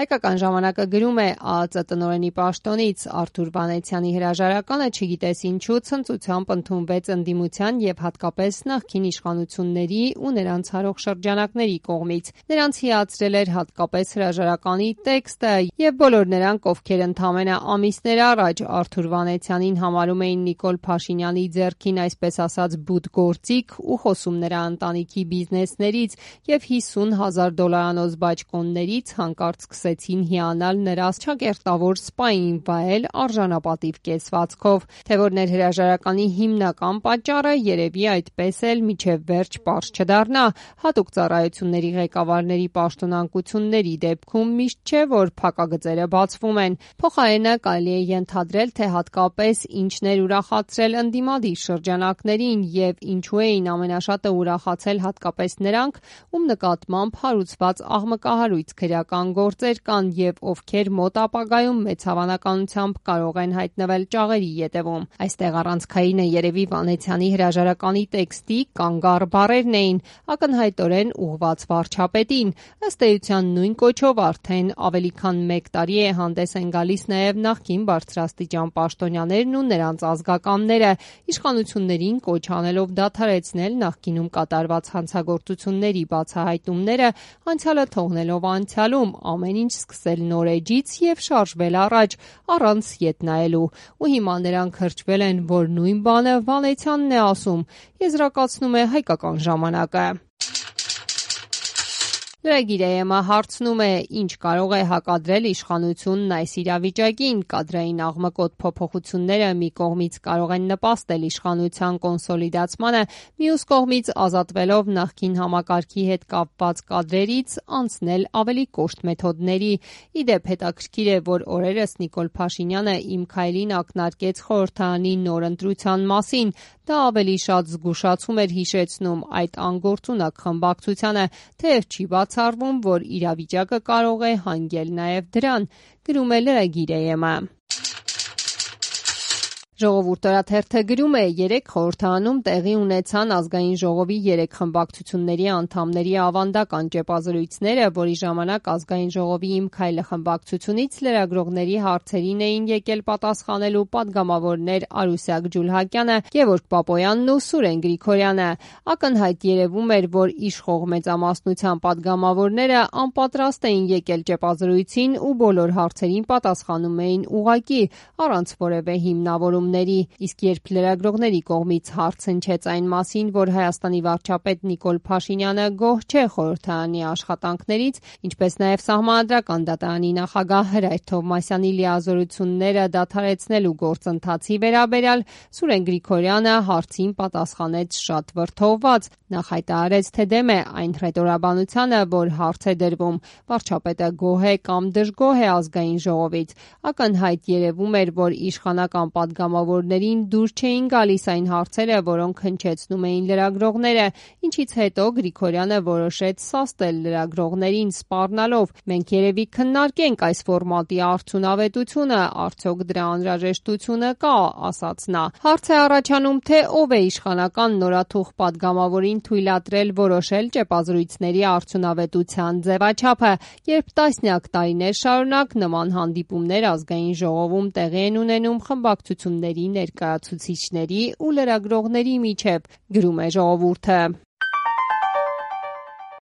Հայկական ժամանակը գրում է ԱԱԾ տնօրենի պաշտոնից Արթուր Վանեցյանի հրաժարականը չգիտես ինչու ցնծությամբ ընդունվեց ընդդիմության եւ հատկապես նախկին իշխանությունների ու նրանց հարող շրջանակների կողմից։ Նրանց հիացրել էր հատկապես հրաժարականի տեքստը եւ բոլոր նրանք, ովքեր ընդամենը ամիսներ առաջ Արթուր Վանեցյանին համարում էին Նիկոլ Փաշինյանի ձեռքին այսպես ասած բութ գործիք ու խոսում նրա ընտանիքի բիզնեսներից եւ $50,000 բաճկոններից հանկարծ սկսեցին հիանալ նրա չակերտավոր սպային վայել արժանապատիվ կեցվածքով, թե որ ներհրաժարականի հիմնական պատճառը երևի այդպես էլ մինչև վերջ պարզ չդառնա, հատուկ ծառայությունների ղեկավարների պաշտոնանկությունների դեպքում միշտ չէ, որ փակագծերը բացվում են։ Փոխարենը կարելի է ենթադրել, թե հատկապես ինչն էր ուրախացրել ընդդիմադիր շրջանակներին եւ ինչու էին ամենաշատը ուրախացել հատկապես նրանք, ում նկատմամբ հարուցված աղմկահարույց քրեական գործեր կան եւ ովքեր մոտ ապագայում մեծ հավանականությամբ կարող են հայտնվել ճաղերի ետևում։ Այստեղ առանցքային է երևի Վանեցյանի հրաժարականի տեքստի կանգառ բառերն էին, ակնհայտորեն ուղղված վարչապետին։ Ըստ էության նույն կոչով արդեն ավելի քան 1 տարի է հանդես են գալիս նաեւ նախկին բարձրաստիճան պաշտոնյաներն ու նրանց ազգականները, իշխանություններին կոչ անելով դադարեցնել նախկինում կատարված հանցագործությունների բացահայտումները, անցյալը թողնելով անցյալում, ամեն ինչ սկսել նոր էջից եւ շարժվել առաջ, առանց ետ նայելու։ Ու հիմա նրանք հրճվել են, որ նույն բանը Վանեցյանն է ասում, եզրակացնում է Հայկական ժամանակը։ Լրագիր հարցնում է, ինչ կարող է հակադրել իշխանությունն այս իրավիճակին, կադրային աղմկոտ փոփոխությունները մի կողմից կարող են նպաստել իշխանության կոնսոլիդացմանը, մյուս կողմից ազատվելով նախկին համակարգի հետ կապված կադրերից անցնել ավելի կոշտ մեթոդների։ Իդեպ հետաքրքիր է, որ օրերս Նիկոլ Փաշինյանը Իմ քայլին ակնարկեց խորհրդարանի նոր ընտրության մասին։ Դա ավելի շատ զգուշացում էր հիշեցնում այդ անգործունակ խմբակցությանը, թեև չի բացառվում, որ իրավիճակը կարող է հանգել նաև դրան, գրում է լրագիր-ը։ Ժողովուրդ օրաթերթը գրում է. երեկ խորհրդարանում տեղի ունեցան ազգային ժողովի 3 խմբակցությունների անդամների ավանդական ճեպազրույցները, որի ժամանակ ազգային ժողովի Իմ քայլը խմբակցությունից լրագրողների հարցերին էին եկել պատասխանելու պատգամավորներ Արուսյակ Ջուլհակյանը, Գևորգ Պապոյանն ու Սուրեն Գրիգորյանը։ Ակնհայտ երևում էր, որ իշխող մեծամասնության պատգամավորները անպատրաստ էին եկել ճեպազրույցին ու բոլոր հարցերին պատասխանում էին ուղղակի, առանց որևէ հիմնավորում։ Իսկ երբ լրագրողների կողմից հարց հնչեց այն մասին, որ Հայաստանի վարչապետ Նիկոլ Փաշինյանը գոհ չէ խորհրդարանի աշխատանքներից, ինչպես նաև Սահմանադրական դատարանի նախագահ Հրայր Թովմասյանի լիազորությունները դադարեցնելու գործընթացի վերաբերյալ, Սուրեն Գրիգորյանը հարցին պատասխանեց շատ վրդովված։ Նախ հայտարարեց, թե դեմ է այն հռետորաբանությանը, որ հարց է դրվում վարչապետը գոհ է կամ դժգոհ է ազգային ժողովից։ Ակնհայտ երևում էր, որ իշխանական պատգամավորներին դուր չէին գալիս այն հարցերը, որոնք հնչեցնում էին լրագրողները, ինչից հետո Գրիգորյանը որոշեց սաստել լրագրողներին սպառնալով. «Մենք երևի քննարկենք այս ֆորմատի արդյունավետությունը, արդյոք դրա անհրաժեշտությունը կա», ասաց նա։ Հարց է առաջանում, թե ով է իշխանական նորաթուխ պատգամավորին թույլատրել որոշել ճեպազրույցների արդյունավետության ձևաչափը, երբ տասնյակ տարիներ շարունակ նման հանդիպումներ ազգային ժողովում տեղի են ունենում խմբակցությունների ներկայացուցիչների ու լրագրողների միջև, գրում է Ժողովուրդը։